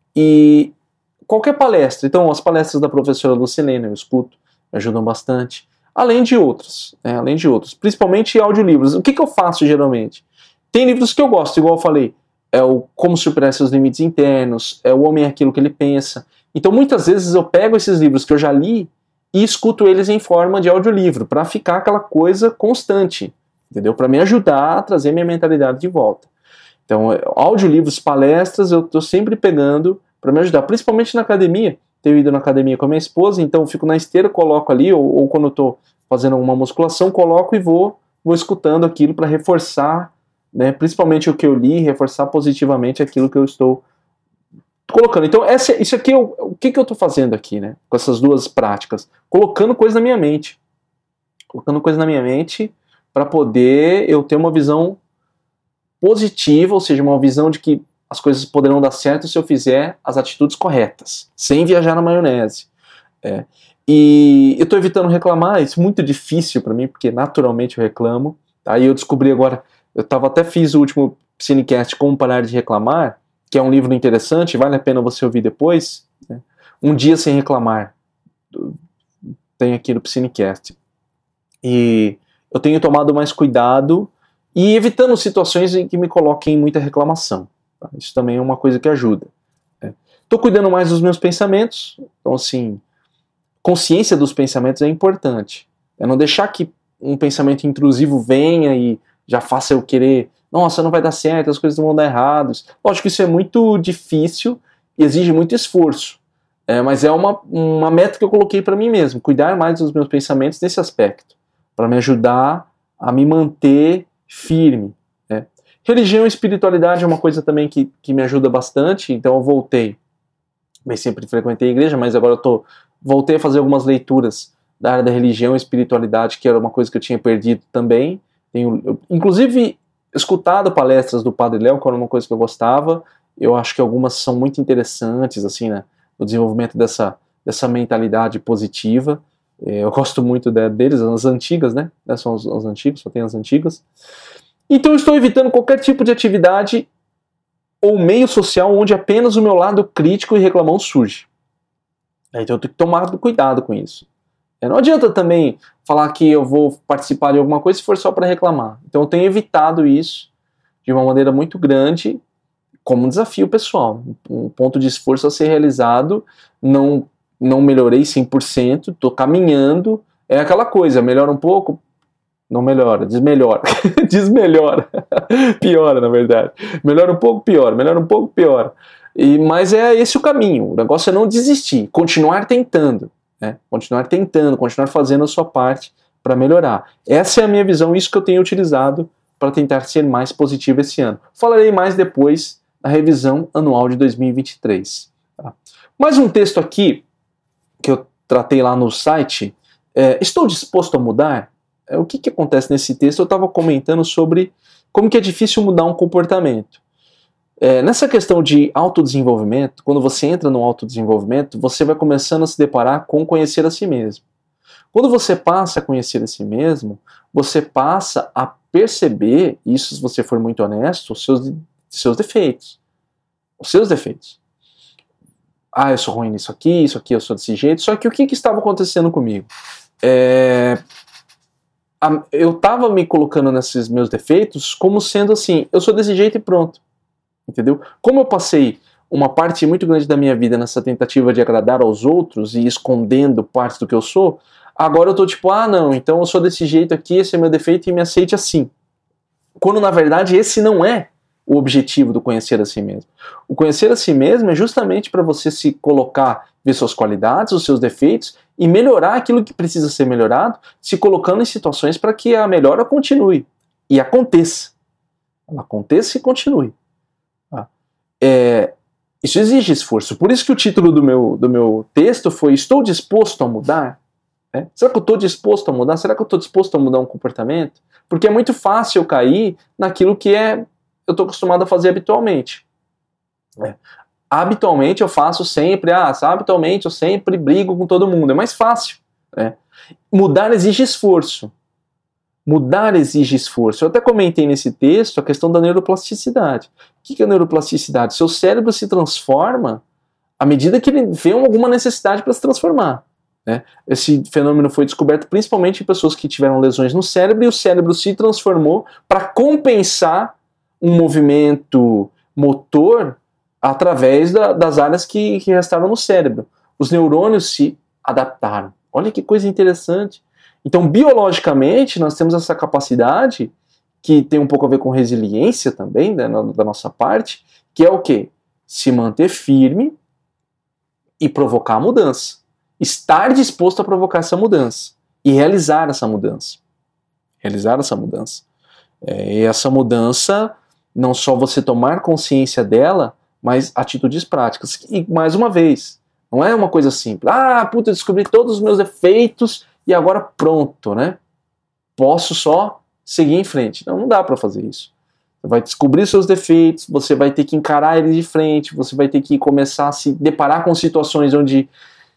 E qualquer palestra, então as palestras da professora Lucilene eu escuto, me ajudam bastante. Além de outros, né, além de outros, principalmente audiolivros. O que, que eu faço geralmente? Tem livros que eu gosto, igual eu falei, é o Como Superar Seus Limites Internos, é O Homem é Aquilo que Ele Pensa. Então muitas vezes eu pego esses livros que eu já li e escuto eles em forma de audiolivro, para ficar aquela coisa constante. entendeu? Para me ajudar a trazer minha mentalidade de volta. Então, audiolivros, palestras, eu estou sempre pegando para me ajudar, principalmente na academia. Tenho ido na academia com a minha esposa, então eu fico na esteira, coloco ali, ou, ou quando eu estou fazendo uma musculação, coloco e vou, vou escutando aquilo para reforçar, né, principalmente o que eu li, reforçar positivamente aquilo que eu estou colocando. Então, essa, isso aqui, eu, o que, que eu estou fazendo aqui, né, com essas duas práticas? Colocando coisa na minha mente. Colocando coisa na minha mente para poder eu ter uma visão positiva, ou seja, uma visão de que as coisas poderão dar certo se eu fizer as atitudes corretas, sem viajar na maionese. É. E eu estou evitando reclamar, isso é muito difícil para mim, porque naturalmente eu reclamo. Aí eu descobri agora, eu tava, até fiz o último Psinecast Como Parar de Reclamar, que é um livro interessante, vale a pena você ouvir depois. Né? Um Dia Sem Reclamar, tem aqui no Psinecast. E eu tenho tomado mais cuidado e evitando situações em que me coloquem muita reclamação. Tá? Isso também é uma coisa que ajuda. Estou cuidando mais dos meus pensamentos, então assim, consciência dos pensamentos é importante. É não deixar que um pensamento intrusivo venha e já faça eu querer, nossa, não vai dar certo, as coisas vão dar errados. Lógico que isso é muito difícil e exige muito esforço. É, mas é uma, uma meta que eu coloquei para mim mesmo, cuidar mais dos meus pensamentos nesse aspecto, para me ajudar a me manter firme. Né? Religião e espiritualidade é uma coisa também que, que me ajuda bastante, então eu voltei, bem, sempre frequentei a igreja, mas agora eu tô, voltei a fazer algumas leituras da área da religião e espiritualidade, que era uma coisa que eu tinha perdido também. Tenho, eu, inclusive, escutado palestras do Padre Léo, que era uma coisa que eu gostava. Eu acho que algumas são muito interessantes, assim, né, no desenvolvimento dessa, dessa mentalidade positiva. Eu gosto muito de, deles, as antigas, né? São os, os antigos, só tem as antigas. Então eu estou evitando qualquer tipo de atividade ou meio social onde apenas o meu lado crítico e reclamão surge. Então eu tenho que tomar cuidado com isso. Não adianta também falar que eu vou participar de alguma coisa se for só para reclamar. Então eu tenho evitado isso de uma maneira muito grande, como um desafio pessoal. Um ponto de esforço a ser realizado. Não, não melhorei cem por cento, estou caminhando. É aquela coisa, melhora um pouco, não melhora, desmelhora. Desmelhora. Piora, na verdade. Melhora um pouco, piora. Melhora um pouco, piora. E, mas é esse o caminho. O negócio é não desistir, continuar tentando. Né? Continuar tentando, continuar fazendo a sua parte para melhorar. Essa é a minha visão, isso que eu tenho utilizado para tentar ser mais positivo esse ano. Falarei mais depois na revisão anual de dois mil e vinte e três. Tá? Mais um texto aqui, que eu tratei lá no site, é, estou disposto a mudar? É, o que, que acontece nesse texto? Eu estava comentando sobre como que é difícil mudar um comportamento. É, nessa questão de autodesenvolvimento, quando você entra no autodesenvolvimento, você vai começando a se deparar com conhecer a si mesmo. Quando você passa a conhecer a si mesmo, você passa a perceber, isso se você for muito honesto, os seus, seus defeitos. Os seus defeitos. Ah, eu sou ruim nisso aqui, isso aqui eu sou desse jeito. Só que o que, que estava acontecendo comigo? É, a, eu estava me colocando nesses meus defeitos como sendo assim, eu sou desse jeito e pronto. Entendeu? Como eu passei uma parte muito grande da minha vida nessa tentativa de agradar aos outros e escondendo partes do que eu sou, agora eu tô tipo, ah não, então eu sou desse jeito aqui, esse é meu defeito e me aceite assim. Quando na verdade esse não é o objetivo do conhecer a si mesmo. O conhecer a si mesmo é justamente para você se colocar, ver suas qualidades, os seus defeitos e melhorar aquilo que precisa ser melhorado, se colocando em situações para que a melhora continue e aconteça. Ela aconteça e continue. É, isso exige esforço. Por isso que o título do meu, do meu texto foi Estou disposto a mudar? É? Será que eu estou disposto a mudar? Será que eu estou disposto a mudar um comportamento? Porque é muito fácil eu cair naquilo que é, eu estou acostumado a fazer habitualmente. É. Habitualmente eu faço sempre, ah, habitualmente eu sempre brigo com todo mundo. É mais fácil. É. Mudar exige esforço. Mudar exige esforço. Eu até comentei nesse texto a questão da neuroplasticidade. O que é a neuroplasticidade? Seu cérebro se transforma à medida que ele vê alguma necessidade para se transformar. Né? Esse fenômeno foi descoberto principalmente em pessoas que tiveram lesões no cérebro e o cérebro se transformou para compensar um movimento motor através da, das áreas que, que restaram no cérebro. Os neurônios se adaptaram. Olha que coisa interessante. Então, biologicamente, nós temos essa capacidade que tem um pouco a ver com resiliência também, né, da nossa parte, que é o quê? Se manter firme e provocar a mudança. Estar disposto a provocar essa mudança e realizar essa mudança. Realizar essa mudança. É, e essa mudança, não só você tomar consciência dela, mas atitudes práticas. E, mais uma vez, não é uma coisa simples. Ah, puta, eu descobri todos os meus defeitos e agora pronto, né? Posso só seguir em frente. Não, não dá para fazer isso. Você vai descobrir seus defeitos, você vai ter que encarar eles de frente, você vai ter que começar a se deparar com situações onde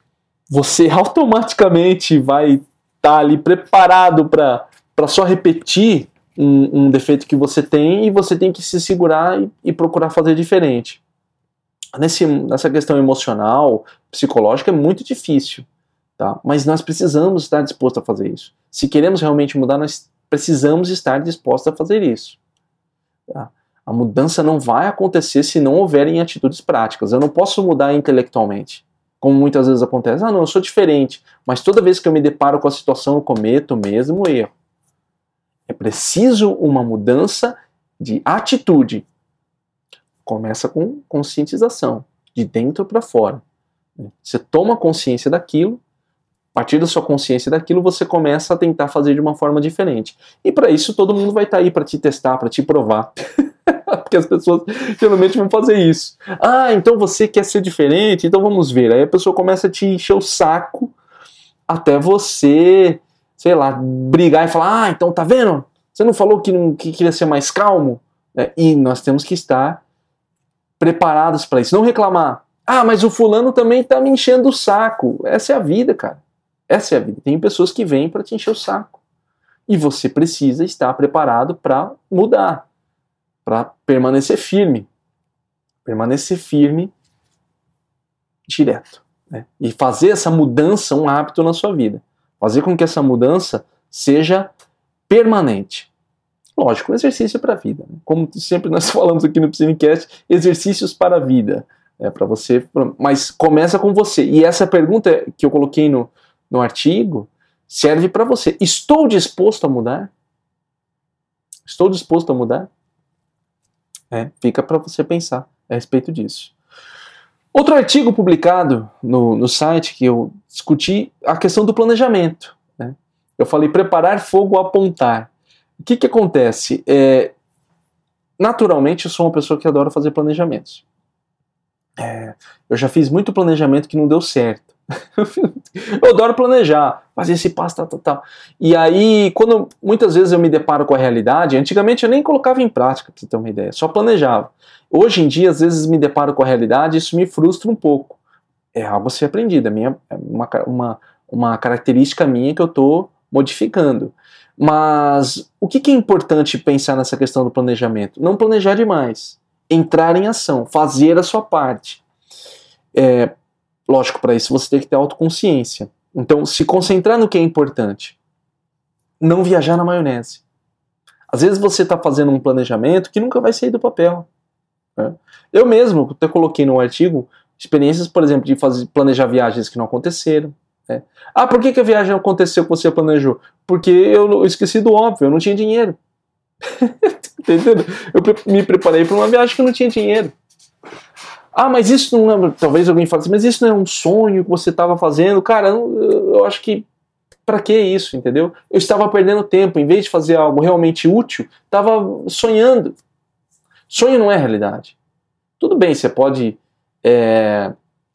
você automaticamente vai estar tá ali preparado para só repetir um, um defeito que você tem, e você tem que se segurar e, e procurar fazer diferente. Nesse, nessa questão emocional, psicológica, é muito difícil, tá? Mas nós precisamos estar dispostos a fazer isso. Se queremos realmente mudar, nós precisamos estar dispostos a fazer isso. Tá? A mudança não vai acontecer se não houverem atitudes práticas. Eu não posso mudar intelectualmente, como muitas vezes acontece. Ah, não, eu sou diferente, mas toda vez que eu me deparo com a situação eu cometo o mesmo erro. É preciso uma mudança de atitude. Começa com conscientização, de dentro para fora. Você toma consciência daquilo, a partir da sua consciência daquilo, você começa a tentar fazer de uma forma diferente. E para isso todo mundo vai estar aí para te testar, para te provar. Porque as pessoas geralmente vão fazer isso. Ah, então você quer ser diferente? Então vamos ver. Aí a pessoa começa a te encher o saco até você, sei lá, brigar e falar: ah, então tá vendo? Você não falou que, não, que queria ser mais calmo? É, e nós temos que estar preparados para isso. Não reclamar. Ah, mas o fulano também tá me enchendo o saco. Essa é a vida, cara. Essa é a vida. Tem pessoas que vêm para te encher o saco. E você precisa estar preparado para mudar. Para permanecer firme. Permanecer firme direto. Né? E fazer essa mudança um hábito na sua vida. Fazer com que essa mudança seja permanente. Lógico, exercício para a vida. Né? Como sempre nós falamos aqui no Psinecast, exercícios para a vida. É para você, mas começa com você. E essa pergunta que eu coloquei no, no artigo serve para você. Estou disposto a mudar? Estou disposto a mudar? É, fica para você pensar a respeito disso. Outro artigo publicado no, no site que eu discuti a questão do planejamento. Né? Eu falei preparar fogo a apontar. O que que acontece? É, naturalmente eu sou uma pessoa que adora fazer planejamentos. É, eu já fiz muito planejamento que não deu certo. Eu adoro planejar, fazer esse passo, tal, tal, tal. E aí, quando muitas vezes eu me deparo com a realidade, antigamente eu nem colocava em prática, pra você ter uma ideia, só planejava. Hoje em dia, às vezes me deparo com a realidade e isso me frustra um pouco. É algo a ser aprendido, é, minha, é uma, uma, uma característica minha que eu estou modificando. Mas o que, que é importante pensar nessa questão do planejamento? Não planejar demais. Entrar em ação, fazer a sua parte. É, lógico, para isso você tem que ter autoconsciência. Então, se concentrar no que é importante. Não viajar na maionese. Às vezes você está fazendo um planejamento que nunca vai sair do papel. Né? Eu mesmo até coloquei no artigo experiências, por exemplo, de fazer, planejar viagens que não aconteceram. Né? Ah, por que, que a viagem não aconteceu que você planejou? Porque eu esqueci do óbvio, eu não tinha dinheiro. Entendeu? Eu me preparei para uma viagem que eu não tinha dinheiro. Ah, mas isso não é... Talvez alguém fale assim, mas isso não é um sonho que você estava fazendo? Cara, eu, eu acho que... Pra que isso, entendeu? Eu estava perdendo tempo. Em vez de fazer algo realmente útil, estava sonhando. Sonho não é realidade. Tudo bem, você pode é,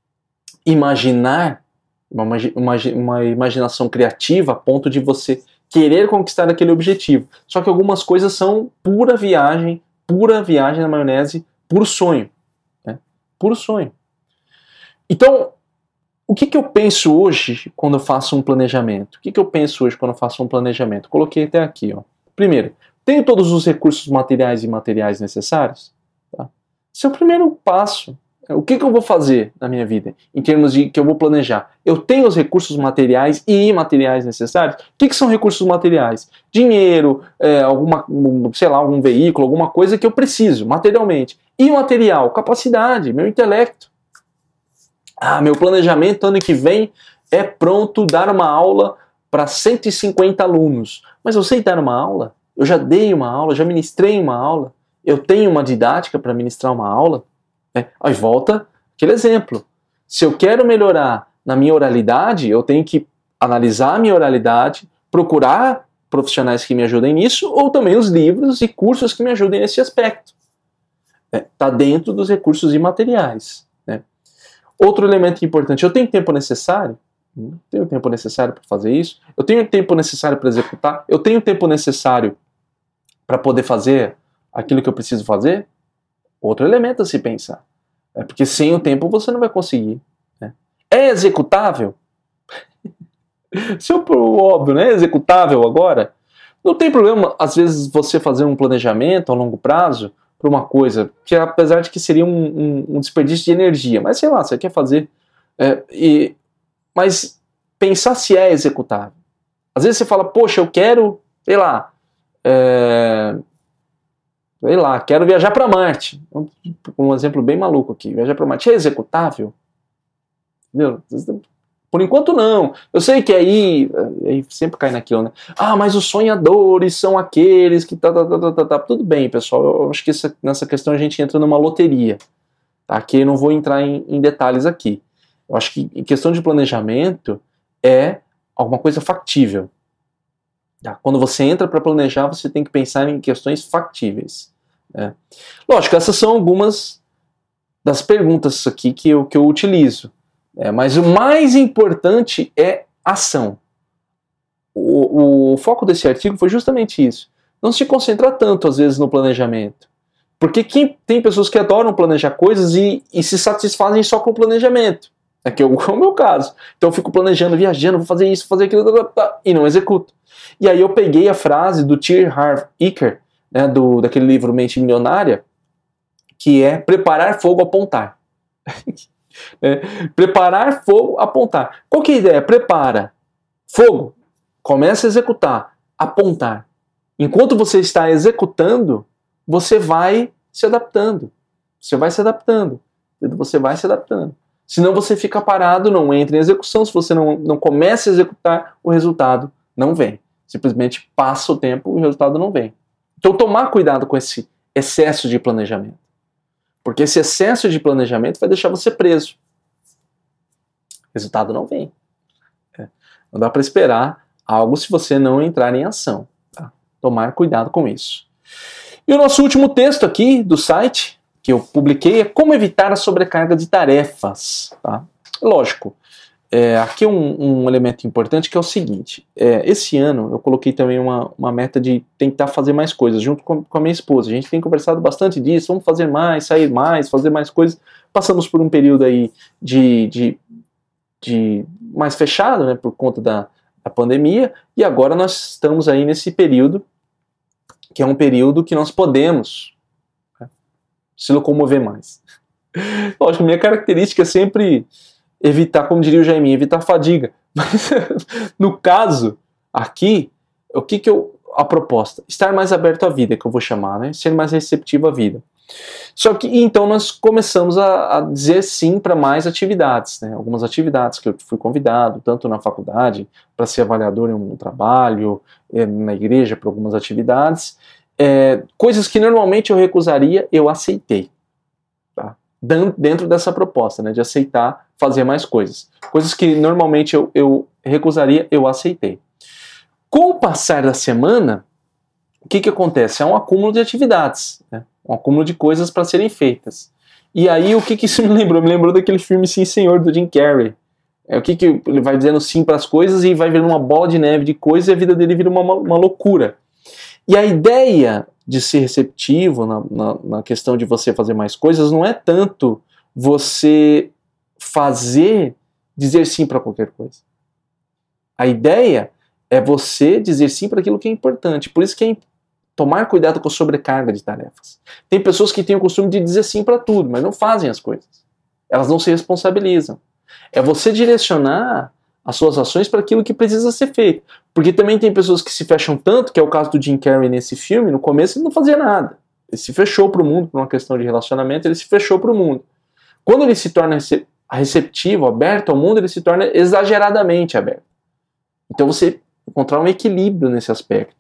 imaginar uma, uma, uma imaginação criativa a ponto de você querer conquistar aquele objetivo. Só que algumas coisas são pura viagem, pura viagem na maionese, puro sonho. Né? Puro sonho. Então, o que, que eu penso hoje quando eu faço um planejamento? O que, que eu penso hoje quando eu faço um planejamento? Coloquei até aqui. Ó. Primeiro, tenho todos os recursos materiais e imateriais necessários? Tá? Esse é o primeiro passo. O que, que eu vou fazer na minha vida, em termos de que eu vou planejar? Eu tenho os recursos materiais e imateriais necessários? O que, que são recursos materiais? Dinheiro, é, alguma, sei lá, algum veículo, alguma coisa que eu preciso, materialmente. Imaterial, capacidade, meu intelecto. Ah, meu planejamento ano que vem é pronto dar uma aula para cento e cinquenta alunos. Mas eu sei dar uma aula? eu já dei uma aula, já ministrei uma aula, eu tenho uma didática para ministrar uma aula. Né? Aí volta aquele exemplo. Se eu quero melhorar na minha oralidade, eu tenho que analisar a minha oralidade, procurar profissionais que me ajudem nisso, ou também os livros e cursos que me ajudem nesse aspecto. Está dentro dos recursos imateriais. Né? Outro elemento importante, eu tenho tempo necessário? Eu tenho tempo necessário para fazer isso? Eu tenho tempo necessário para executar? Eu tenho tempo necessário para poder fazer aquilo que eu preciso fazer? Outro elemento a se pensar. É porque sem o tempo você não vai conseguir. Né? É executável? Se eu, óbvio, né? É executável agora? Não tem problema, às vezes, você fazer um planejamento a longo prazo para uma coisa, que apesar de que seria um, um, um desperdício de energia, mas sei lá, você quer fazer. É, e, mas pensar se é executável. Às vezes você fala, poxa, eu quero, sei lá, é, sei lá, quero viajar para Marte. Um exemplo bem maluco aqui, viajar para Marte é executável? Entendeu? Por enquanto não. Eu sei que aí, aí sempre cai naquilo, né? Ah, mas os sonhadores são aqueles que tá, tá, tá, tá, tá. Tudo bem, pessoal. Eu acho que essa, nessa questão a gente entra numa loteria. Tá? Que eu não vou entrar em, em detalhes aqui. Eu acho que em questão de planejamento é alguma coisa factível. Tá? Quando você entra para planejar, você tem que pensar em questões factíveis. Né? Lógico, essas são algumas das perguntas aqui que eu, que eu utilizo. É, mas o mais importante é ação. O, o foco desse artigo foi justamente isso. Não se concentrar tanto, às vezes, no planejamento. Porque quem, tem pessoas que adoram planejar coisas e, e se satisfazem só com o planejamento. É, que é o meu caso. Então eu fico planejando, viajando, vou fazer isso, vou fazer aquilo, e não executo. E aí eu peguei a frase do T. Harv Eker, né, do, daquele livro Mente Milionária, que é preparar fogo, apontar. É, preparar fogo, apontar. Qual que é a ideia? Prepara fogo, começa a executar, apontar. Enquanto você está executando, você vai se adaptando. Você vai se adaptando. Você vai se adaptando. Senão você fica parado, não entra em execução. Se você não, não começa a executar, o resultado não vem. Simplesmente passa o tempo e o resultado não vem. Então tomar cuidado com esse excesso de planejamento. Porque esse excesso de planejamento vai deixar você preso. O resultado não vem. É. Não dá para esperar algo se você não entrar em ação. Tá? Tomar cuidado com isso. E o nosso último texto aqui do site, que eu publiquei, é como evitar a sobrecarga de tarefas. Tá? Lógico, é, aqui um, um elemento importante que é o seguinte. É, esse ano eu coloquei também uma, uma meta de tentar fazer mais coisas junto com, com a minha esposa. A gente tem conversado bastante disso, vamos fazer mais, sair mais, fazer mais coisas. Passamos por um período aí de, de, de mais fechado, né, por conta da, da pandemia, e agora nós estamos aí nesse período, que é um período que nós podemos, né, se locomover mais. Lógico, minha característica é sempre evitar, como diria o Jaiminho, evitar fadiga. Mas, no caso, aqui, o que que eu... A proposta? Estar mais aberto à vida, que eu vou chamar, né? Ser mais receptivo à vida. Só que, então, nós começamos a, a dizer sim para mais atividades, né? Algumas atividades que eu fui convidado, tanto na faculdade, para ser avaliador em um trabalho, é, na igreja, para algumas atividades. É, coisas que normalmente eu recusaria, eu aceitei. Tá? Dentro dessa proposta, né, de aceitar fazer mais coisas. Coisas que normalmente eu, eu recusaria, eu aceitei. Com o passar da semana, o que, que acontece? É um acúmulo de atividades, né? Um acúmulo de coisas para serem feitas. E aí, o que, que isso me lembrou? Me lembrou daquele filme Sim Senhor, do Jim Carrey. É, o que, que ele vai dizendo sim para as coisas e vai virando uma bola de neve de coisas e a vida dele vira uma, uma loucura. E a ideia de ser receptivo na, na, na questão de você fazer mais coisas não é tanto você fazer, dizer sim para qualquer coisa. A ideia é você dizer sim para aquilo que é importante. Por isso que é tomar cuidado com a sobrecarga de tarefas. Tem pessoas que têm o costume de dizer sim para tudo, mas não fazem as coisas. Elas não se responsabilizam. É você direcionar as suas ações para aquilo que precisa ser feito. Porque também tem pessoas que se fecham tanto, que é o caso do Jim Carrey nesse filme, no começo ele não fazia nada. Ele se fechou para o mundo, por uma questão de relacionamento, ele se fechou para o mundo. Quando ele se torna receptivo, aberto ao mundo, ele se torna exageradamente aberto. Então você encontrar um equilíbrio nesse aspecto.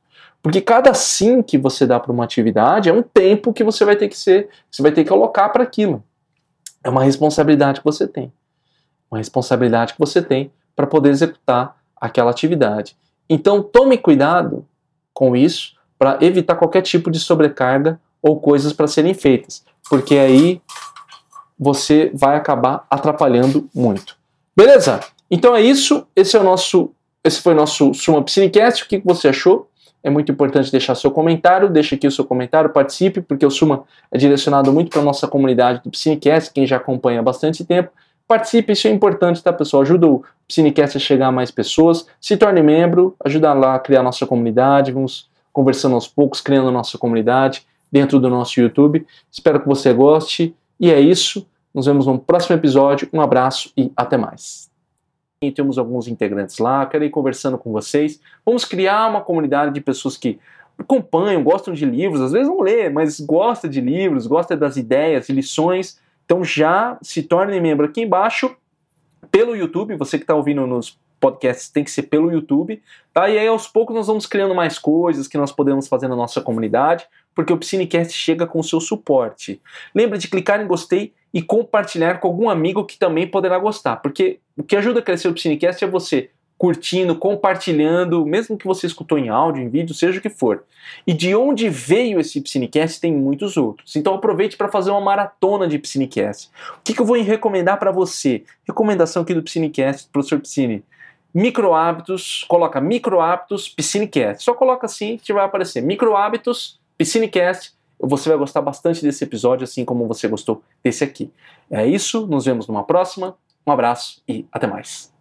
Porque cada sim que você dá para uma atividade é um tempo que você vai ter que ser, você vai ter que alocar para aquilo. É uma responsabilidade que você tem. Uma responsabilidade que você tem para poder executar aquela atividade. Então tome cuidado com isso para evitar qualquer tipo de sobrecarga ou coisas para serem feitas. Porque aí você vai acabar atrapalhando muito. Beleza? Então é isso. Esse, é o nosso, esse foi o nosso Suma Piscinecast. O que você achou? É muito importante deixar seu comentário. Deixe aqui o seu comentário, participe, porque o Suma é direcionado muito para a nossa comunidade do Piscinecast, quem já acompanha há bastante tempo. Participe, isso é importante, tá, pessoal? Ajuda o Piscinecast a chegar a mais pessoas. Se torne membro, ajuda lá a criar a nossa comunidade. Vamos conversando aos poucos, criando a nossa comunidade dentro do nosso YouTube. Espero que você goste. E é isso. Nos vemos no próximo episódio. Um abraço e até mais. E temos alguns integrantes lá. Quero ir conversando com vocês. Vamos criar uma comunidade de pessoas que acompanham, gostam de livros. Às vezes não lê, mas gosta de livros, gosta das ideias, de lições. Então já se torne membro aqui embaixo, pelo YouTube. Você que está ouvindo nos podcasts tem que ser pelo YouTube, tá? E aí aos poucos nós vamos criando mais coisas que nós podemos fazer na nossa comunidade, porque o Piscinecast chega com o seu suporte. Lembra de clicar em gostei e compartilhar com algum amigo que também poderá gostar, porque o que ajuda a crescer o Piscinecast é você curtindo, compartilhando, mesmo que você escutou em áudio, em vídeo, seja o que for. E de onde veio esse Piscinecast tem muitos outros. Então aproveite para fazer uma maratona de Piscinecast. O que, que eu vou recomendar para você? Recomendação aqui do Piscinecast, professor Piscine. Microhábitos, coloca Microhábitos Piscinecast. Só coloca assim que vai aparecer. Microhábitos Piscinecast. Você vai gostar bastante desse episódio, assim como você gostou desse aqui. É isso, nos vemos numa próxima. Um abraço e até mais.